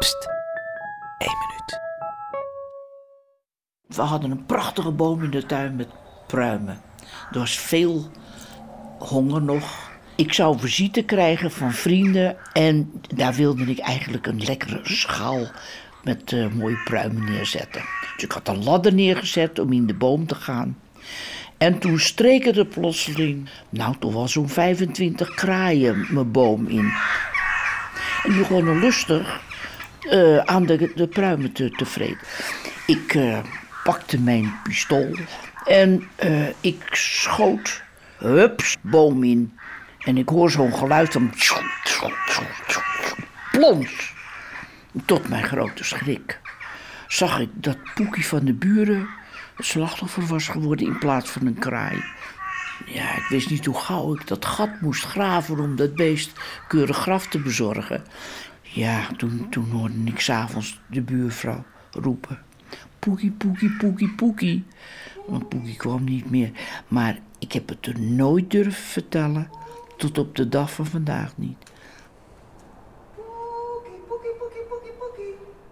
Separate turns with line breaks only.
Pst, 1 minuut.
We hadden een prachtige boom in de tuin met pruimen. Er was veel honger nog. Ik zou visite krijgen van vrienden en daar wilde ik eigenlijk een lekkere schaal met mooie pruimen neerzetten. Dus ik had een ladder neergezet om in de boom te gaan. En toen streken er plotseling, toch wel zo'n 25 kraaien mijn boom in. En die begonnen lustig aan de pruimen te vreten. Ik pakte mijn pistool en ik schoot, hups, boom in. En ik hoor zo'n geluid van plons. Tot mijn grote schrik zag ik dat Poekie van de buren het slachtoffer was geworden in plaats van een kraai. Ja, ik wist niet hoe gauw ik dat gat moest graven om dat beest keurig graf te bezorgen. Ja, toen hoorde ik 's avonds de buurvrouw roepen: Poekie, Poekie, Poekie, Poekie. Maar Poekie kwam niet meer. Maar ik heb het er nooit durven vertellen, tot op de dag van vandaag niet.
Poekie, Poekie, Poekie, Poekie, Poekie.